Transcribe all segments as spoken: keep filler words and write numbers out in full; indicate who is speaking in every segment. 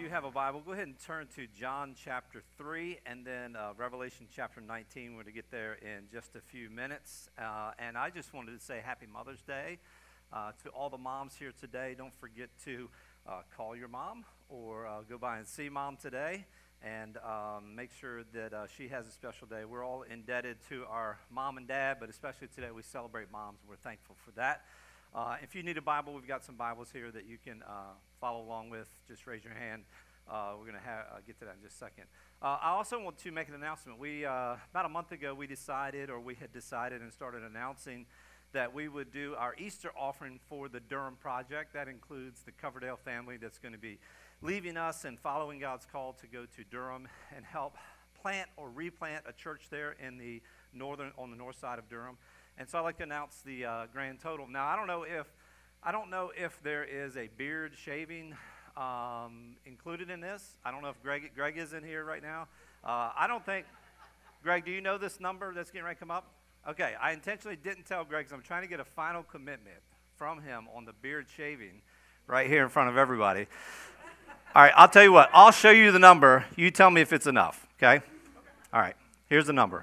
Speaker 1: you have a Bible, go ahead and turn to John chapter three and then uh, Revelation chapter nineteen. We're going to get there in just a few minutes. Uh, and I just wanted to say Happy Mother's Day uh, to all the moms here today. Don't forget to uh, call your mom or uh, go by and see mom today and um, make sure that uh, she has a special day. We're all indebted to our mom and dad, but especially today we celebrate moms, and we're thankful for that. Uh, if you need a Bible, we've got some Bibles here that you can uh, follow along with. Just raise your hand. Uh, we're going to uh, get to that in just a second. Uh, I also want to make an announcement. We uh, about a month ago, we decided, or we had decided and started announcing that we would do our Easter offering for the Durham Project. That includes the Coverdale family that's going to be leaving us and following God's call to go to Durham and help plant or replant a church there in the northern on the north side of Durham. And so I'd like to announce the uh, grand total. Now, I don't know if I don't know if there is a beard shaving um, included in this. I don't know if Greg Greg is in here right now. Uh, I don't think. Greg, do you know this number that's getting ready to come up? Okay, I intentionally didn't tell Greg because I'm trying to get a final commitment from him on the beard shaving right here in front of everybody. All right, I'll tell you what. I'll show you the number. You tell me if it's enough, okay? All right, here's the number.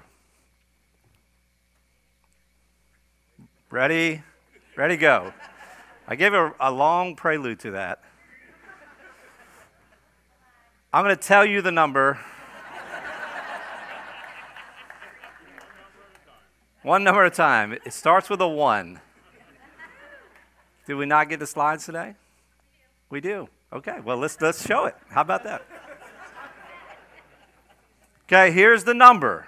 Speaker 1: Ready? Ready, go. I gave a, a long prelude to that. I'm going to tell you the number. One number at a time. It starts with a one. Did we not get the slides today? We do. Okay, well, let's let's show it. How about that? Okay, here's the number.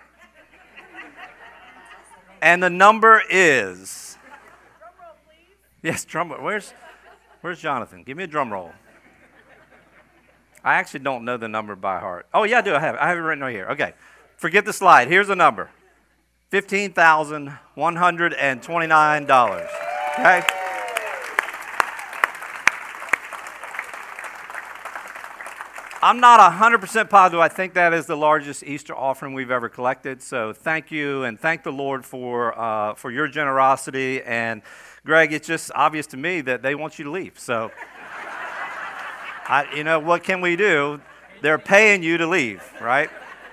Speaker 1: And the number is... Yes, drum roll. Where's, where's Jonathan? Give me a drum roll. I actually don't know the number by heart. Oh, yeah, I do. I have it. I have it written right here. Okay. Forget the slide. Here's the number. fifteen thousand one hundred twenty-nine dollars. Okay? I'm not one hundred percent positive. I think that is the largest Easter offering we've ever collected. So thank you, and thank the Lord for uh, for your generosity. And Greg, it's just obvious to me that they want you to leave. So, I, you know, what can we do? They're paying you to leave, right?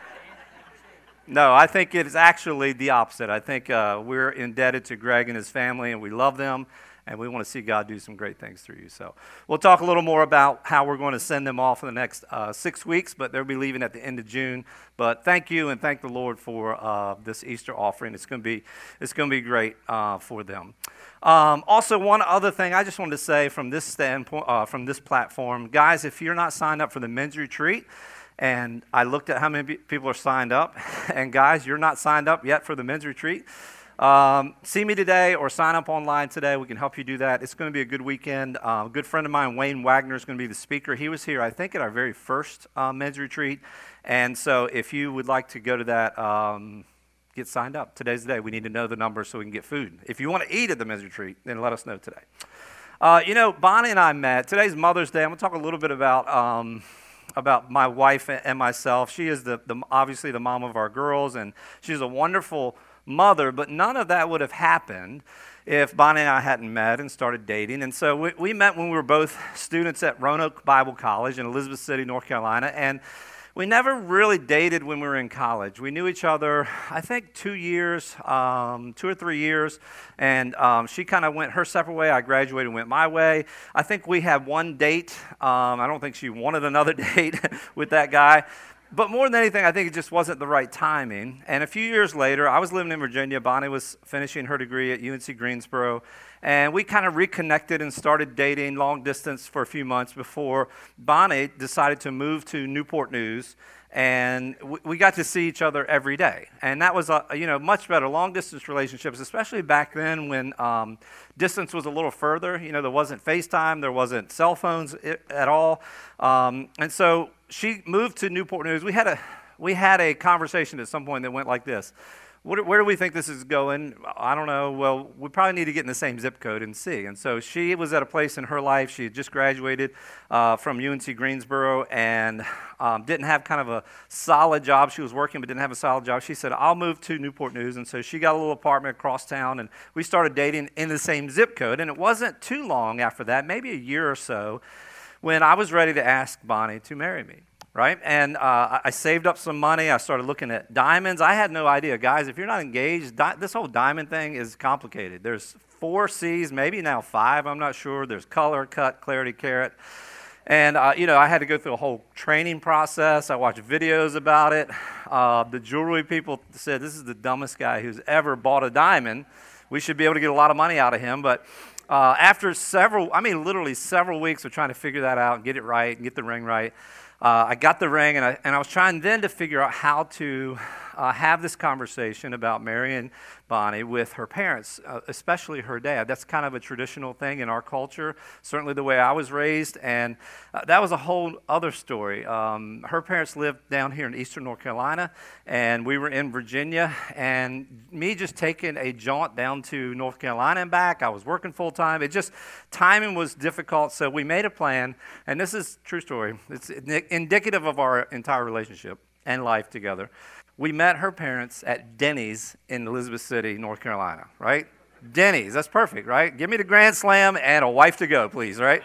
Speaker 1: No, I think it is actually the opposite. I think uh, we're indebted to Greg and his family, and we love them, and we want to see God do some great things through you. So we'll talk a little more about how we're going to send them off in the next uh, six weeks, but they'll be leaving at the end of June. But thank you, and thank the Lord for uh, this Easter offering. It's going to be it's going to be great uh, for them. Um, also, one other thing I just wanted to say from this standpoint, uh, from this platform, guys, if you're not signed up for the men's retreat, and I looked at how many people are signed up, and guys, you're not signed up yet for the men's retreat, um, see me today or sign up online today. We can help you do that. It's going to be a good weekend. Uh, a good friend of mine, Wayne Wagner, is going to be the speaker. He was here, I think, at our very first uh, men's retreat, and so if you would like to go to that, um, get signed up. Today's the day. We need to know the number so we can get food. If you want to eat at the men's retreat, then let us know today. Uh, you know, Bonnie and I met. Today's Mother's Day. I'm going to talk a little bit about um, about my wife and myself. She is the, the obviously the mom of our girls, and she's a wonderful mother, but none of that would have happened if Bonnie and I hadn't met and started dating. And so we, we met when we were both students at Roanoke Bible College in Elizabeth City, North Carolina, and we never really dated when we were in college. We knew each other, I think, two years, um, two or three years, and um, she kind of went her separate way. I graduated and went my way. I think we had one date. Um, I don't think she wanted another date with that guy. But more than anything, I think it just wasn't the right timing. And a few years later, I was living in Virginia. Bonnie was finishing her degree at U N C Greensboro. And we kind of reconnected and started dating long distance for a few months before Bonnie decided to move to Newport News. And we, we got to see each other every day. And that was, a, you know, much better. Long distance relationships, especially back then when um, distance was a little further. You know, there wasn't FaceTime. There wasn't cell phones at all. Um, and so she moved to Newport News. We had a we had a conversation at some point that went like this. What, where do we think this is going? I don't know. Well, we probably need to get in the same zip code and see. And so she was at a place in her life. She had just graduated uh, from U N C Greensboro and um, didn't have kind of a solid job. She was working but didn't have a solid job. She said, I'll move to Newport News. And so she got a little apartment across town, and we started dating in the same zip code. And it wasn't too long after that, maybe a year or so, when I was ready to ask Bonnie to marry me. Right? And uh, I saved up some money. I started looking at diamonds. I had no idea. Guys, if you're not engaged, di- this whole diamond thing is complicated. There's four C's, maybe now five, I'm not sure. There's color, cut, clarity, carat. And, uh, you know, I had to go through a whole training process. I watched videos about it. Uh, the jewelry people said, this is the dumbest guy who's ever bought a diamond. We should be able to get a lot of money out of him. But uh, after several, I mean, literally several weeks of trying to figure that out and get it right and get the ring right, Uh, I got the ring, and I, and I was trying then to figure out how to uh, have this conversation about marrying Bonnie with her parents, uh, especially her dad. That's kind of a traditional thing in our culture, certainly the way I was raised, and uh, that was a whole other story. Um, her parents lived down here in eastern North Carolina, and we were in Virginia, and me just taking a jaunt down to North Carolina and back, I was working full-time. It just, timing was difficult, so we made a plan, and this is a true story. It's indicative of our entire relationship and life together. We met her parents at Denny's in Elizabeth City, North Carolina, right? Denny's, that's perfect, right? Give me the Grand Slam and a wife to go, please, right?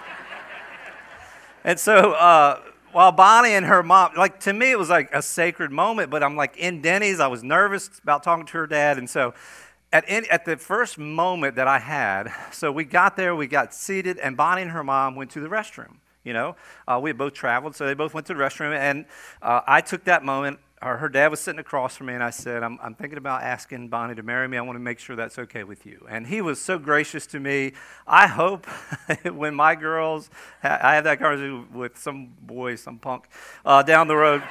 Speaker 1: And so uh, while Bonnie and her mom, like to me it was like a sacred moment, but I'm like in Denny's, I was nervous about talking to her dad, and so At, any, at the first moment that I had, so we got there, we got seated, and Bonnie and her mom went to the restroom. You know, uh, we had both traveled, so they both went to the restroom, and uh, I took that moment. Her, her dad was sitting across from me, and I said, I'm, I'm thinking about asking Bonnie to marry me. I want to make sure that's okay with you. And he was so gracious to me. I hope when my girls, ha- I have that conversation with some boy, some punk, uh, down the road,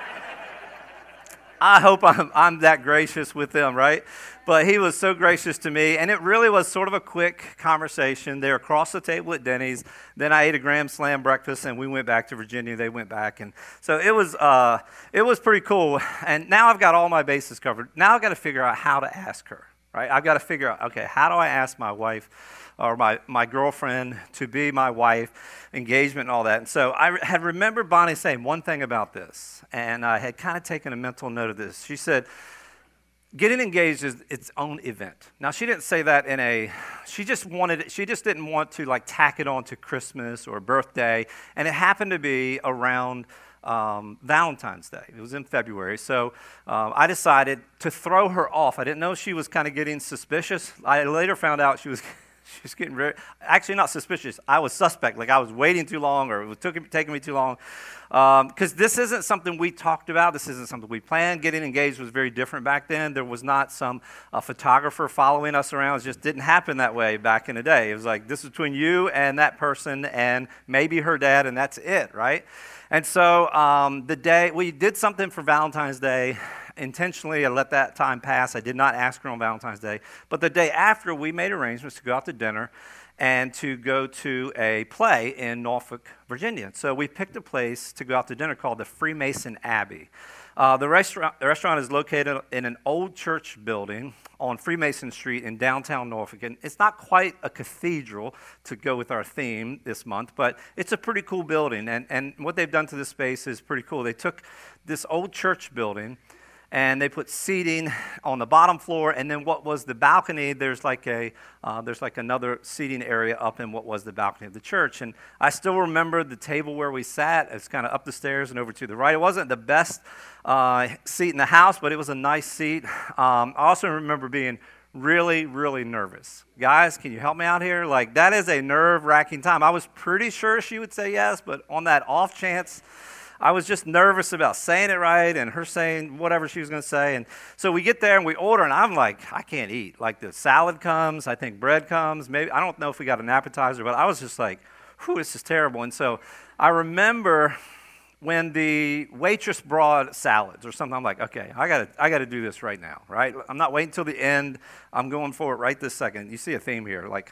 Speaker 1: I hope I'm, I'm that gracious with them, right? But he was so gracious to me, and it really was sort of a quick conversation. They were across the table at Denny's. Then I ate a Grand Slam breakfast, and we went back to Virginia. They went back, and so it was uh, it was pretty cool. And now I've got all my bases covered. Now I've got to figure out how to ask her, right? I've got to figure out, okay, how do I ask my wife or my, my girlfriend to be my wife, engagement and all that. And so I had remembered Bonnie saying one thing about this, and I had kind of taken a mental note of this. She said, getting engaged is its own event. Now, she didn't say that in a, she just wanted, she just didn't want to like tack it on to Christmas or birthday, and it happened to be around Um, Valentine's Day. It was in February, so um, I decided to throw her off. I didn't know she was kind of getting suspicious. I later found out she was she was getting very, actually not suspicious. I was suspect, like I was waiting too long, or it was took, taking me too long, because um, this isn't something we talked about. This isn't something we planned. Getting engaged was very different back then. There was not some uh, photographer following us around. It just didn't happen that way back in the day. It was like, this is between you and that person, and maybe her dad, and that's it, right? And so um, the day, we did something for Valentine's Day. Intentionally, I let that time pass. I did not ask her on Valentine's Day. But the day after, we made arrangements to go out to dinner and to go to a play in Norfolk, Virginia. So we picked a place to go out to dinner called the Freemason Abbey. Uh, the, restaurant, the restaurant is located in an old church building on Freemason Street in downtown Norfolk. And it's not quite a cathedral to go with our theme this month, but it's a pretty cool building. And, and what they've done to this space is pretty cool. They took this old church building, and they put seating on the bottom floor, and then what was the balcony, there's like a uh, there's like another seating area up in what was the balcony of the church. And I still remember the table where we sat. It's kind of up the stairs and over to the right. It wasn't the best uh, seat in the house, but it was a nice seat. Um, I also remember being really, really nervous. Guys, can you help me out here? Like, that is a nerve-wracking time. I was pretty sure she would say yes, but on that off chance, I was just nervous about saying it right and her saying whatever she was going to say. And so we get there and we order, and I'm like, I can't eat. Like, the salad comes, I think bread comes. Maybe I don't know if we got an appetizer, but I was just like, whew, this is terrible. And so I remember when the waitress brought salads or something, I'm like, okay, I got to I got to do this right now, right? I'm not waiting until the end. I'm going for it right this second. You see a theme here. Like,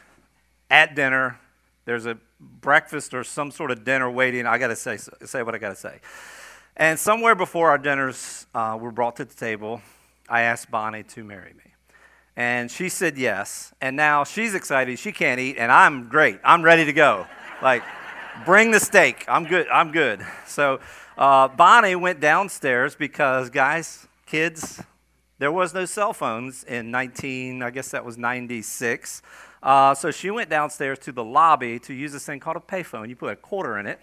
Speaker 1: at dinner, there's a breakfast or some sort of dinner waiting. I got to say say what I got to say. And somewhere before our dinners uh, were brought to the table, I asked Bonnie to marry me. And she said yes. And now she's excited. She can't eat, and I'm great. I'm ready to go. Like, bring the steak. I'm good. I'm good. So uh, Bonnie went downstairs because, guys, kids, there was no cell phones in nineteen, I guess that was ninety-six. Uh, so she went downstairs to the lobby to use this thing called a payphone. You put a quarter in it,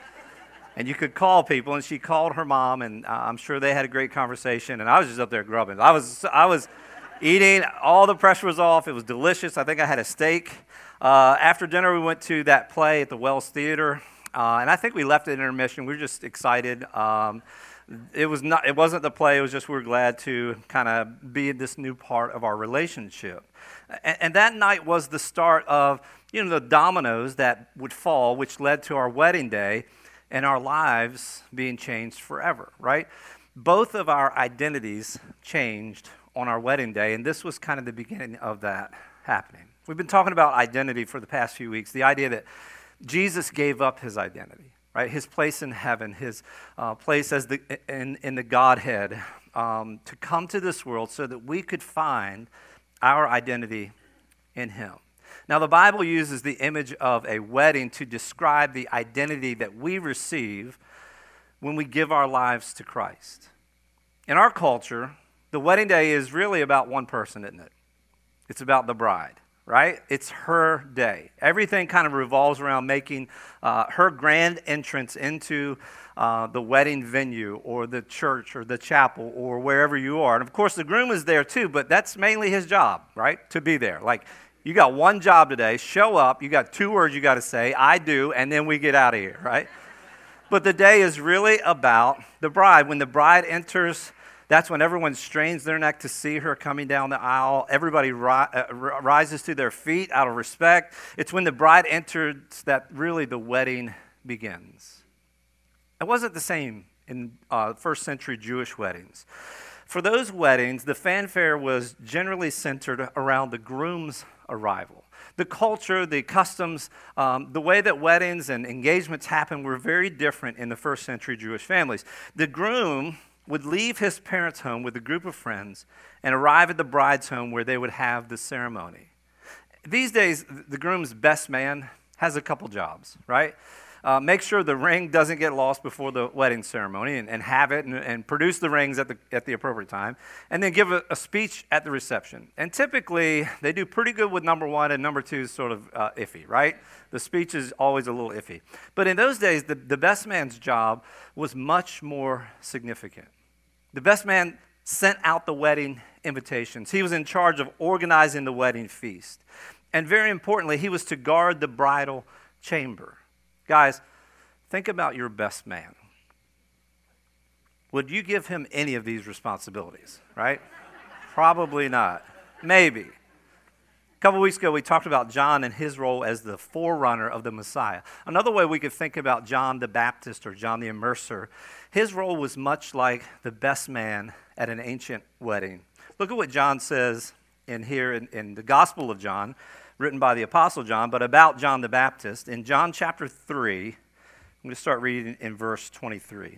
Speaker 1: and you could call people. And she called her mom, and uh, I'm sure they had a great conversation. And I was just up there grubbing. I was, I was eating. All the pressure was off. It was delicious. I think I had a steak. Uh, after dinner, we went to that play at the Wells Theater, uh, and I think we left at intermission. We were just excited. Um, it was not. It wasn't the play. It was just we were glad to kind of be in this new part of our relationship. And, and that night was the start of, you know, the dominoes that would fall, which led to our wedding day and our lives being changed forever, right? Both of our identities changed on our wedding day, and this was kind of the beginning of that happening. We've been talking about identity for the past few weeks, the idea that Jesus gave up his identity, right? His place in heaven, his uh, place as the in, in the Godhead, um, to come to this world so that we could find our identity in him. Now, the Bible uses the image of a wedding to describe the identity that we receive when we give our lives to Christ. In our culture, the wedding day is really about one person, isn't it? It's about the bride, right? It's her day. Everything kind of revolves around making uh, her grand entrance into uh, the wedding venue or the church or the chapel or wherever you are. And of course, the groom is there too, but that's mainly his job, right? To be there. Like, you got one job today, show up, you got two words you got to say, I do, and then we get out of here, right? But the day is really about the bride. When the bride enters, that's when everyone strains their neck to see her coming down the aisle. Everybody ri- uh, rises to their feet out of respect. It's when the bride enters that really the wedding begins. It wasn't the same in uh, first century Jewish weddings. For those weddings, the fanfare was generally centered around the groom's arrival. The culture, the customs, um, the way that weddings and engagements happened were very different in the first century Jewish families. The groom would leave his parents' home with a group of friends and arrive at the bride's home where they would have the ceremony. These days, the groom's best man has a couple jobs, right? Uh, make sure the ring doesn't get lost before the wedding ceremony and, and have it and, and produce the rings at the, at the appropriate time, and then give a, a speech at the reception. And typically, they do pretty good with number one, and number two is sort of uh, iffy, right? The speech is always a little iffy. But in those days, the, the best man's job was much more significant. The best man sent out the wedding invitations. He was in charge of organizing the wedding feast. And very importantly, he was to guard the bridal chamber. Guys, think about your best man. Would you give him any of these responsibilities, right? Probably not. Maybe. A couple weeks ago, we talked about John and his role as the forerunner of the Messiah. Another way we could think about John the Baptist or John the Immerser, his role was much like the best man at an ancient wedding. Look at what John says in here in, in the Gospel of John, written by the Apostle John, but about John the Baptist. In John chapter three, I'm going to start reading in verse twenty-three.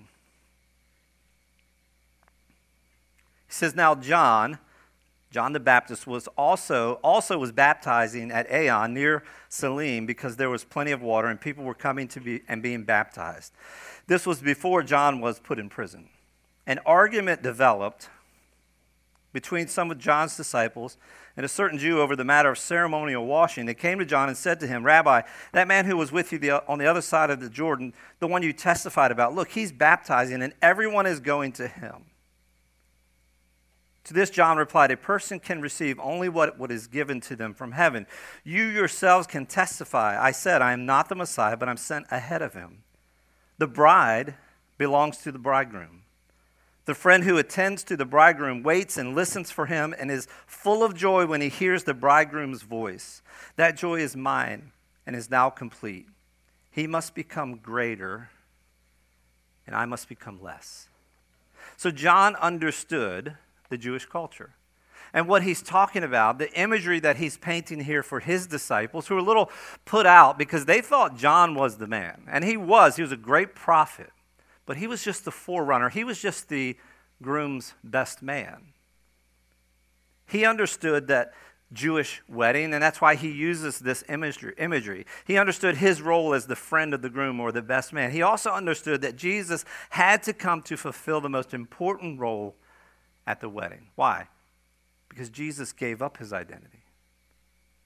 Speaker 1: He says, now John, John the Baptist, was also, also was baptizing at Aenon near Salim because there was plenty of water and people were coming to be and being baptized. This was before John was put in prison. An argument developed between some of John's disciples and a certain Jew over the matter of ceremonial washing. They came to John and said to him, Rabbi, that man who was with you the, on the other side of the Jordan, the one you testified about, look, he's baptizing and everyone is going to him. To this John replied, a person can receive only what, what is given to them from heaven. You yourselves can testify. I said, I am not the Messiah, but I'm sent ahead of him. The bride belongs to the bridegroom. The friend who attends to the bridegroom waits and listens for him and is full of joy when he hears the bridegroom's voice. That joy is mine and is now complete. He must become greater and I must become less. So John understood the Jewish culture. And what he's talking about, the imagery that he's painting here for his disciples, who were a little put out because they thought John was the man. And he was. He was a great prophet. But he was just the forerunner. He was just the groom's best man. He understood that Jewish wedding, and that's why he uses this imagery. imagery. He understood his role as the friend of the groom or the best man. He also understood that Jesus had to come to fulfill the most important role at the wedding. Why? Because Jesus gave up his identity.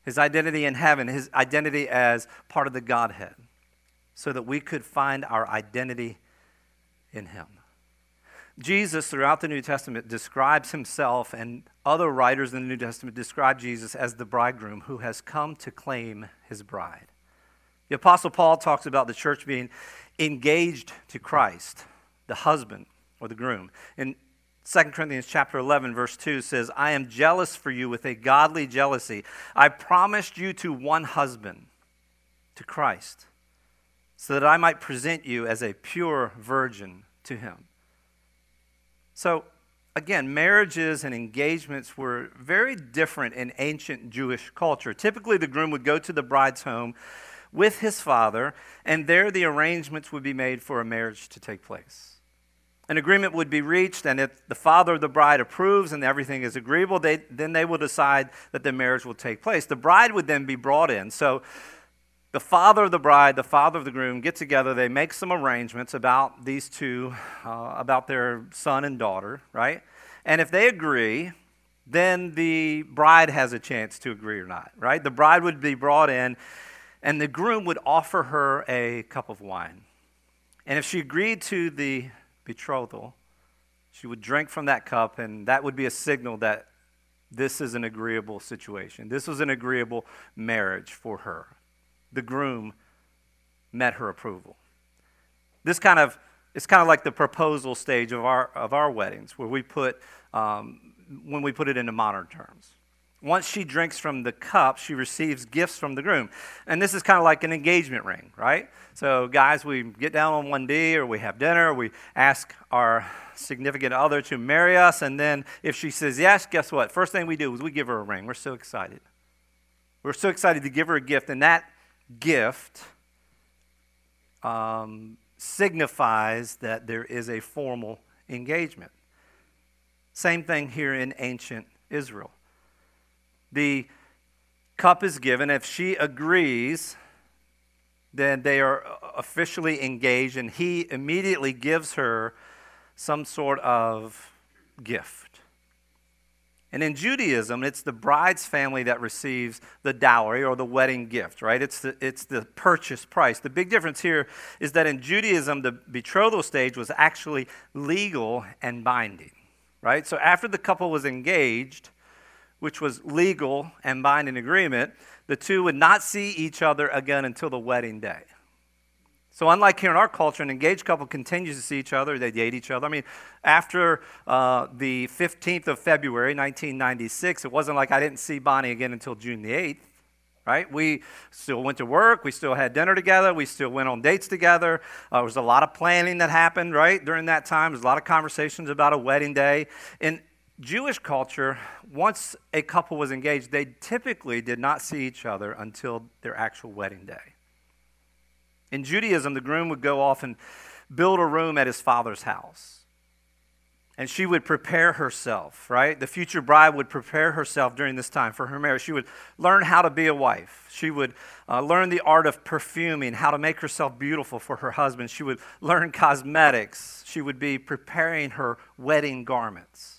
Speaker 1: his identity in heaven, his identity as part of the Godhead, so that we could find our identity in him. Jesus, throughout the New Testament, describes himself, and other writers in the New Testament describe Jesus as the bridegroom who has come to claim his bride. The Apostle Paul talks about the church being engaged to Christ, the husband or the groom. In Second Corinthians chapter eleven, verse two says, I am jealous for you with a godly jealousy. I promised you to one husband, to Christ, so that I might present you as a pure virgin to him. So, again, marriages and engagements were very different in ancient Jewish culture. Typically, the groom would go to the bride's home with his father, and there the arrangements would be made for a marriage to take place. An agreement would be reached, and if the father of the bride approves and everything is agreeable, they, then they will decide that the marriage will take place. The bride would then be brought in. So the father of the bride, the father of the groom get together. They make some arrangements about these two, uh, about their son and daughter, right? And if they agree, then the bride has a chance to agree or not, right? The bride would be brought in, and the groom would offer her a cup of wine. And if she agreed to the betrothal, she would drink from that cup, and that would be a signal that this is an agreeable situation. This was an agreeable marriage for her. The groom met her approval. This kind of, it's kind of like the proposal stage of our of our weddings, where we put, um, when we put it into modern terms. Once she drinks from the cup, she receives gifts from the groom. And this is kind of like an engagement ring, right? So guys, we get down on one knee, or we have dinner, or we ask our significant other to marry us, and then if she says yes, guess what? First thing we do is we give her a ring. We're so excited. We're so excited to give her a gift, and that gift um, signifies that there is a formal engagement. Same thing here in ancient Israel. The cup is given. If she agrees, then they are officially engaged, and he immediately gives her some sort of gift. And in Judaism, it's the bride's family that receives the dowry or the wedding gift, right? It's the, it's the purchase price. The big difference here is that in Judaism, the betrothal stage was actually legal and binding, right? So after the couple was engaged, which was legal and binding agreement, the two would not see each other again until the wedding day. So unlike here in our culture, an engaged couple continues to see each other. They date each other. I mean, after uh, the fifteenth of February, nineteen ninety-six, it wasn't like I didn't see Bonnie again until June the eighth, right? We still went to work. We still had dinner together. We still went on dates together. Uh, there was a lot of planning that happened, right, during that time. There was a lot of conversations about a wedding day. In Jewish culture, once a couple was engaged, they typically did not see each other until their actual wedding day. In Judaism, the groom would go off and build a room at his father's house. And she would prepare herself, right? The future bride would prepare herself during this time for her marriage. She would learn how to be a wife. She would uh, learn the art of perfuming, how to make herself beautiful for her husband. She would learn cosmetics. She would be preparing her wedding garments.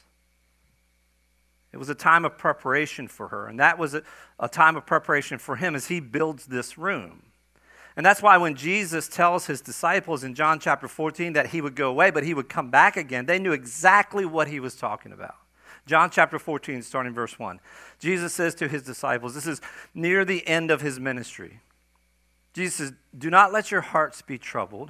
Speaker 1: It was a time of preparation for her, and that was a, a time of preparation for him as he builds this room. And that's why when Jesus tells his disciples in John chapter fourteen that he would go away, but he would come back again, they knew exactly what he was talking about. John chapter fourteen, starting verse one. Jesus says to his disciples, this is near the end of his ministry. Jesus says, do not let your hearts be troubled.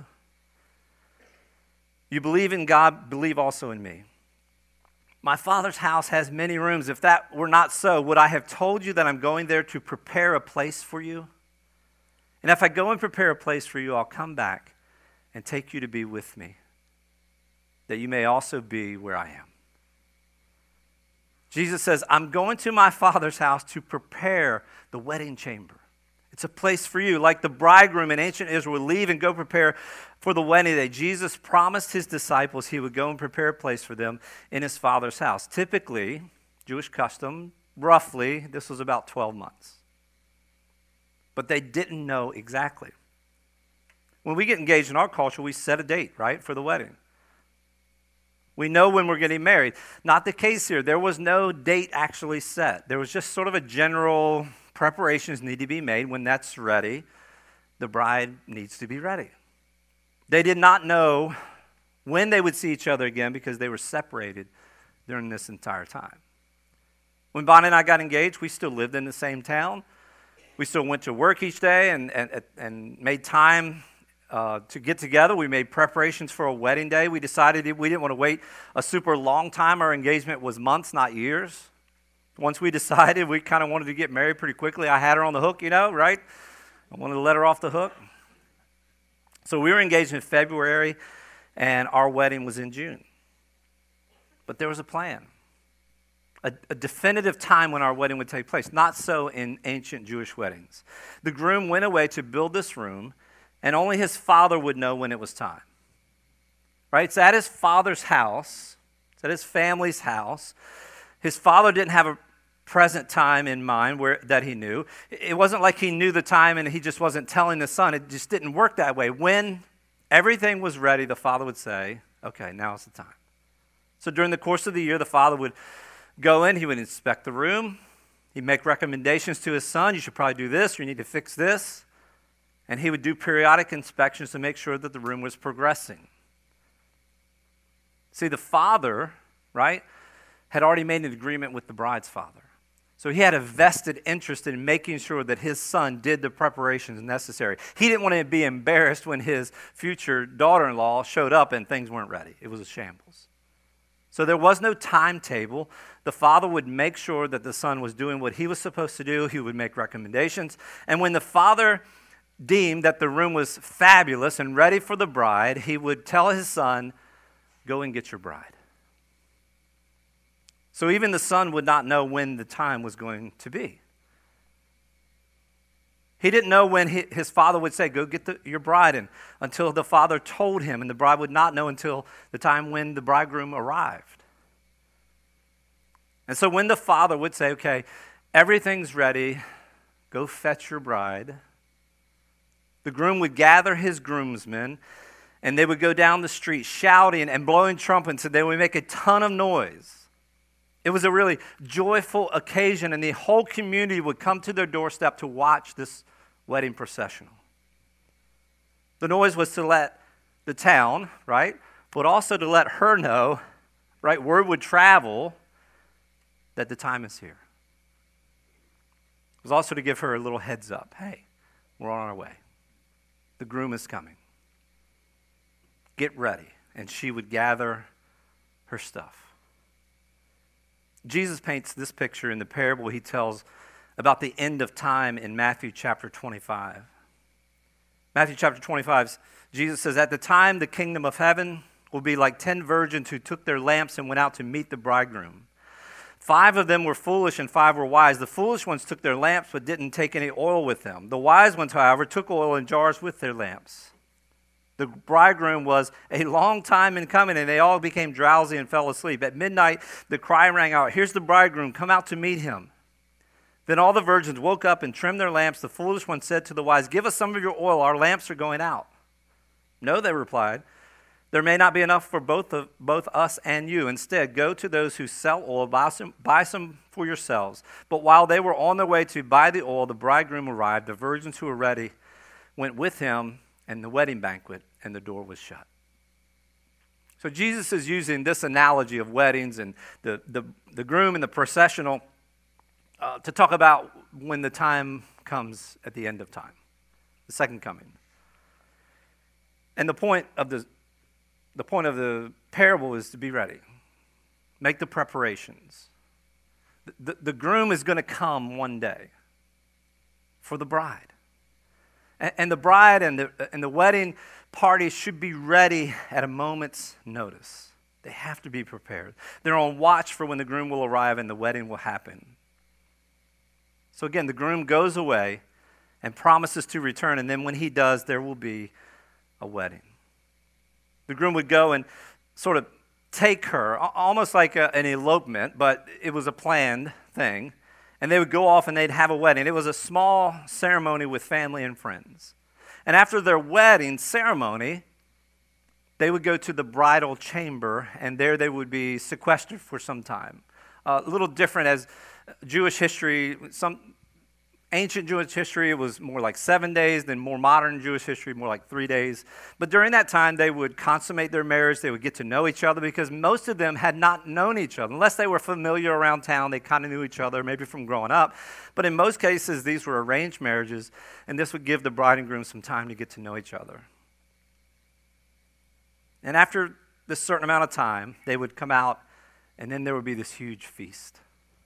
Speaker 1: You believe in God, believe also in me. My Father's house has many rooms. If that were not so, would I have told you that I'm going there to prepare a place for you? And if I go and prepare a place for you, I'll come back and take you to be with me, that you may also be where I am. Jesus says, I'm going to my Father's house to prepare the wedding chamber. It's a place for you. Like the bridegroom in ancient Israel would leave and go prepare for the wedding day, Jesus promised his disciples he would go and prepare a place for them in his Father's house. Typically, Jewish custom, roughly, this was about twelve months. But they didn't know exactly. When we get engaged in our culture, we set a date, right, for the wedding. We know when we're getting married. Not the case here. There was no date actually set. There was just sort of a general preparations need to be made. When that's ready, the bride needs to be ready. They did not know when they would see each other again because they were separated during this entire time. When Bonnie and I got engaged, we still lived in the same town. We still went to work each day and, and, and made time uh, to get together. We made preparations for a wedding day. We decided we didn't want to wait a super long time. Our engagement was months, not years. Once we decided, we kind of wanted to get married pretty quickly. I had her on the hook, you know, right? I wanted to let her off the hook. So we were engaged in February, and our wedding was in June. But there was a plan. A, a definitive time when our wedding would take place. Not so in ancient Jewish weddings. The groom went away to build this room, and only his father would know when it was time. Right? It's at his father's house. It's at his family's house. His father didn't have a present time in mind where that he knew. It wasn't like he knew the time and he just wasn't telling the son. It just didn't work that way. When everything was ready, the father would say, okay, now's the time. So during the course of the year, the father would go in, he would inspect the room, he'd make recommendations to his son, you should probably do this, or you need to fix this, and he would do periodic inspections to make sure that the room was progressing. See, the father, right, had already made an agreement with the bride's father. So he had a vested interest in making sure that his son did the preparations necessary. He didn't want to be embarrassed when his future daughter-in-law showed up and things weren't ready. It was a shambles. So there was no timetable. The father would make sure that the son was doing what he was supposed to do. He would make recommendations. And when the father deemed that the room was fabulous and ready for the bride, he would tell his son, go and get your bride. So even the son would not know when the time was going to be. He didn't know when he, his father would say, go get the, your bride, and until the father told him, and the bride would not know until the time when the bridegroom arrived. And so when the father would say, okay, everything's ready, go fetch your bride, the groom would gather his groomsmen, and they would go down the street shouting and blowing trumpets, and they would make a ton of noise. It was a really joyful occasion, and the whole community would come to their doorstep to watch this wedding processional. The noise was to let the town, right, but also to let her know, right, word would travel that the time is here. It was also to give her a little heads up. Hey, we're on our way. The groom is coming. Get ready. And she would gather her stuff. Jesus paints this picture in the parable he tells about the end of time in Matthew chapter twenty-five. Matthew chapter twenty-five, Jesus says, at the time the kingdom of heaven will be like ten virgins who took their lamps and went out to meet the bridegroom. Five of them were foolish and five were wise. The foolish ones took their lamps but didn't take any oil with them. The wise ones, however, took oil in jars with their lamps. The bridegroom was a long time in coming, and they all became drowsy and fell asleep. At midnight, the cry rang out, here's the bridegroom, come out to meet him. Then all the virgins woke up and trimmed their lamps. The foolish one said to the wise, give us some of your oil, our lamps are going out. No, they replied, there may not be enough for both of, both us and you. Instead, go to those who sell oil, buy some, buy some for yourselves. But while they were on their way to buy the oil, the bridegroom arrived. The virgins who were ready went with him, and the wedding banquet, and the door was shut. So Jesus is using this analogy of weddings and the, the, the groom and the processional uh, to talk about when the time comes at the end of time, the second coming. And the point of the, the point of the parable is to be ready. Make the preparations. The, the, the groom is going to come one day for the bride. And the bride and the, and the wedding party should be ready at a moment's notice. They have to be prepared. They're on watch for when the groom will arrive and the wedding will happen. So again, the groom goes away and promises to return, and then when he does, there will be a wedding. The groom would go and sort of take her, almost like a, an elopement, but it was a planned thing. And they would go off and they'd have a wedding. It was a small ceremony with family and friends. And after their wedding ceremony, they would go to the bridal chamber, and there they would be sequestered for some time. Uh, a little different as Jewish history, some ancient Jewish history, it was more like seven days. Then more modern Jewish history, more like three days. But during that time, they would consummate their marriage. They would get to know each other because most of them had not known each other. Unless they were familiar around town, they kind of knew each other, maybe from growing up. But in most cases, these were arranged marriages, and this would give the bride and groom some time to get to know each other. And after this certain amount of time, they would come out, and then there would be this huge feast.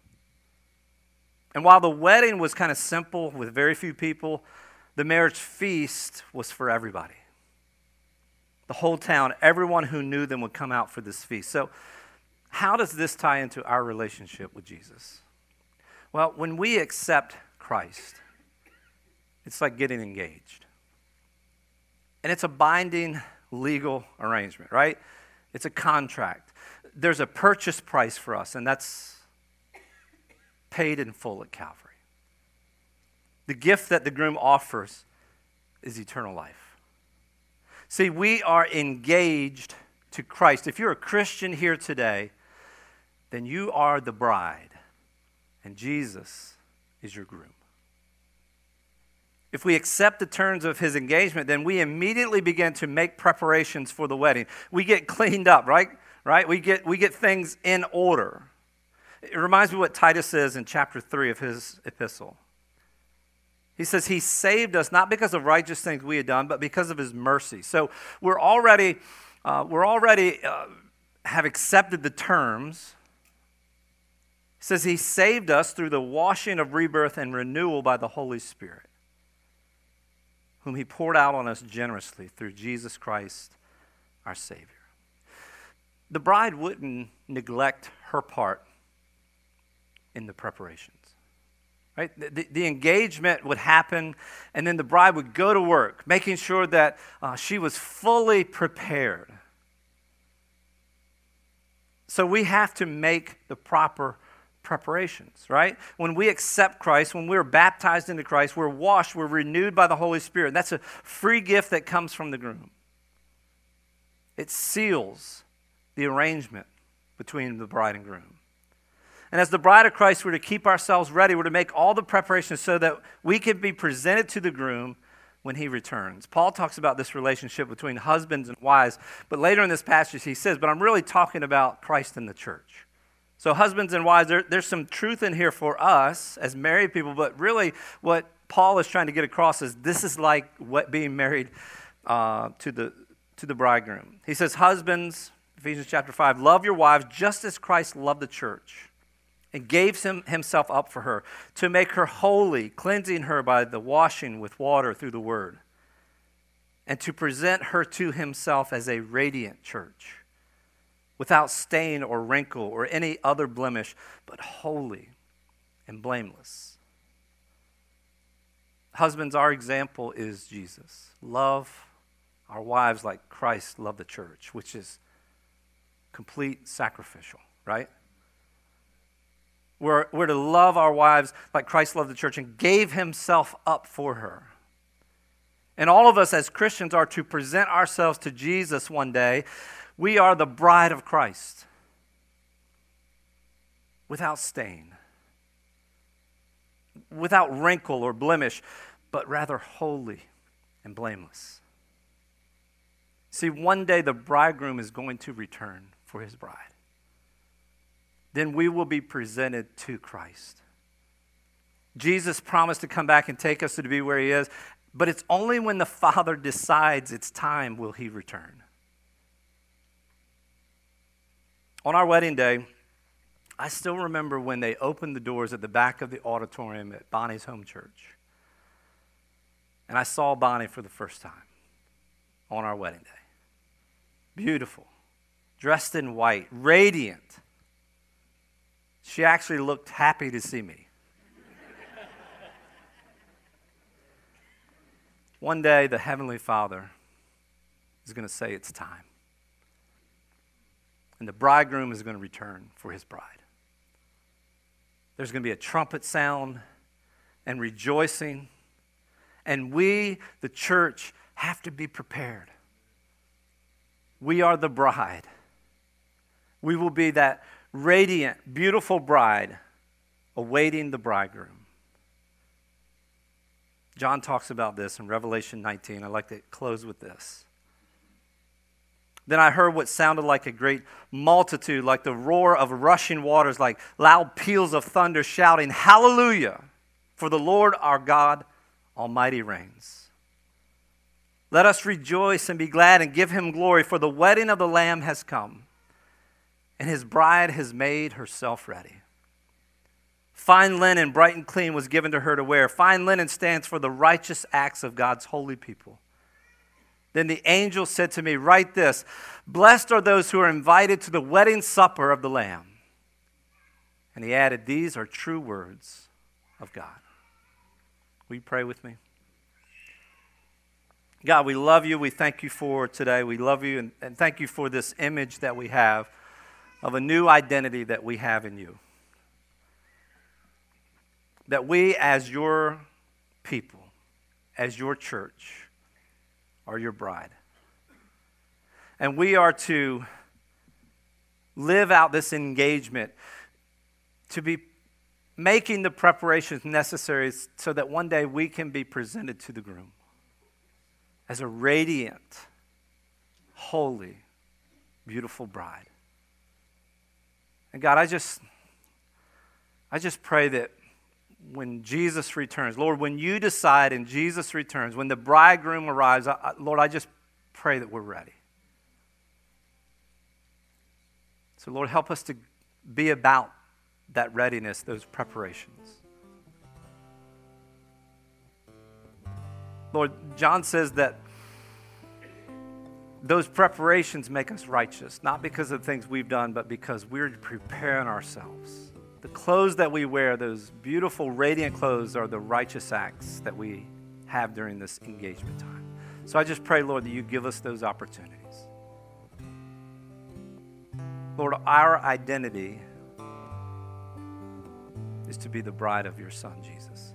Speaker 1: And while the wedding was kind of simple with very few people, the marriage feast was for everybody. The whole town, everyone who knew them would come out for this feast. So how does this tie into our relationship with Jesus? Well, when we accept Christ, it's like getting engaged. And it's a binding legal arrangement, right? It's a contract. There's a purchase price for us, and that's paid in full at Calvary. The gift that the groom offers is eternal life. See, we are engaged to Christ. If you're a Christian here today, then you are the bride, and Jesus is your groom. If we accept the terms of his engagement, then we immediately begin to make preparations for the wedding. We get cleaned up, right? Right? We get we get things in order. It reminds me what Titus says in chapter three of his epistle. He says he saved us not because of righteous things we had done, but because of his mercy. So we're already uh, we're already uh, have accepted the terms. He says he saved us through the washing of rebirth and renewal by the Holy Spirit, whom he poured out on us generously through Jesus Christ, our Savior. The bride wouldn't neglect her part in the preparations. Right? The, the engagement would happen, and then the bride would go to work, making sure that uh, she was fully prepared. So we have to make the proper preparations, right? When we accept Christ, when we're baptized into Christ, we're washed, we're renewed by the Holy Spirit. That's a free gift that comes from the groom. It seals the arrangement between the bride and groom. And as the bride of Christ, we're to keep ourselves ready. We're to make all the preparations so that we can be presented to the groom when he returns. Paul talks about this relationship between husbands and wives, but later in this passage he says, but I'm really talking about Christ and the church. So husbands and wives, there, there's some truth in here for us as married people, but really what Paul is trying to get across is this is like what being married uh, to the to the bridegroom. He says, husbands, Ephesians chapter five, love your wives just as Christ loved the church and gave him, himself up for her to make her holy, cleansing her by the washing with water through the word, and to present her to himself as a radiant church, without stain or wrinkle or any other blemish, but holy and blameless. Husbands, our example is Jesus. Love our wives like Christ loved the church, which is complete sacrificial, right? We're, we're to love our wives like Christ loved the church and gave himself up for her. And all of us as Christians are to present ourselves to Jesus one day. We are the bride of Christ, without stain, without wrinkle or blemish, but rather holy and blameless. See, one day the bridegroom is going to return for his bride. Then we will be presented to Christ. Jesus promised to come back and take us to be where he is, but it's only when the Father decides it's time will he return. On our wedding day, I still remember when they opened the doors at the back of the auditorium at Bonnie's home church. And I saw Bonnie for the first time on our wedding day. Beautiful, dressed in white, radiant. She actually looked happy to see me. One day, the Heavenly Father is going to say it's time. And the bridegroom is going to return for his bride. There's going to be a trumpet sound and rejoicing. And we, the church, have to be prepared. We are the bride. We will be that radiant, beautiful bride awaiting the bridegroom. John talks about this in Revelation nineteen. I'd like to close with this. Then I heard what sounded like a great multitude, like the roar of rushing waters, like loud peals of thunder shouting, "Hallelujah! For the Lord our God Almighty reigns. Let us rejoice and be glad and give him glory, for the wedding of the Lamb has come, and his bride has made herself ready. Fine linen, bright and clean, was given to her to wear. Fine linen stands for the righteous acts of God's holy people. Then the angel said to me, write this, blessed are those who are invited to the wedding supper of the Lamb. And he added, these are true words of God. Will you pray with me? God, we love you. We thank you for today. We love you and, and thank you for this image that we have of a new identity that we have in you. That we as your people, as your church, are your bride. And we are to live out this engagement, to be making the preparations necessary so that one day we can be presented to the groom as a radiant, holy, beautiful bride. And God, I just, I just pray that when Jesus returns, Lord, when you decide and Jesus returns, when the bridegroom arrives, I, I, Lord, I just pray that we're ready. So, Lord, help us to be about that readiness, those preparations. Lord, John says that those preparations make us righteous, not because of the things we've done, but because we're preparing ourselves. The clothes that we wear, those beautiful, radiant clothes, are the righteous acts that we have during this engagement time. So I just pray, Lord, that you give us those opportunities. Lord, our identity is to be the bride of your Son, Jesus.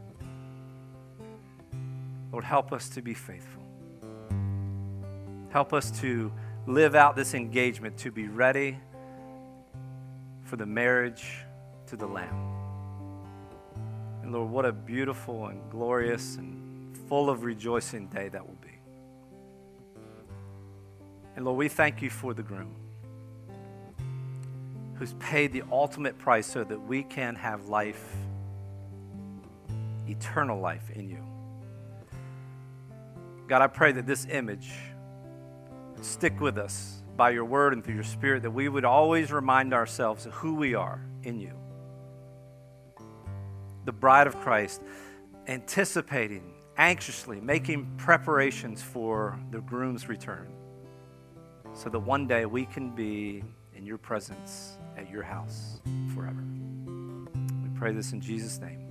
Speaker 1: Lord, help us to be faithful. Help us to live out this engagement, to be ready for the marriage to the Lamb. And Lord, what a beautiful and glorious and full of rejoicing day that will be. And Lord, we thank you for the groom who's paid the ultimate price so that we can have life, eternal life in you. God, I pray that this image would stick with us by your word and through your spirit, that we would always remind ourselves of who we are in you. The bride of Christ, anticipating, anxiously, making preparations for the groom's return, so that one day we can be in your presence at your house forever. We pray this in Jesus' name.